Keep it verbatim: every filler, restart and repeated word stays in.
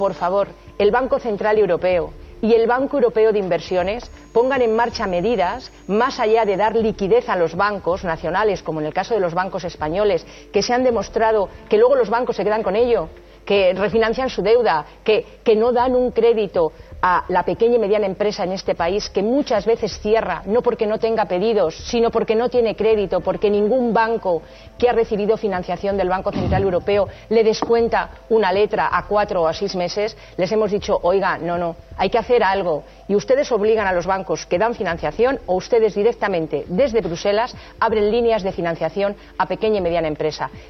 por favor, el Banco Central Europeo y el Banco Europeo de Inversiones pongan en marcha medidas más allá de dar liquidez a los bancos nacionales, como en el caso de los bancos españoles, que se han demostrado que luego los bancos se quedan con ello, que refinancian su deuda, que, que no dan un crédito a la pequeña y mediana empresa en este país, que muchas veces cierra, no porque no tenga pedidos, sino porque no tiene crédito, porque ningún banco que ha recibido financiación del Banco Central Europeo le descuenta una letra a cuatro o a seis meses. Les hemos dicho, oiga, no, no, hay que hacer algo. Y ustedes obligan a los bancos que dan financiación, o ustedes directamente, desde Bruselas, abren líneas de financiación a pequeña y mediana empresa.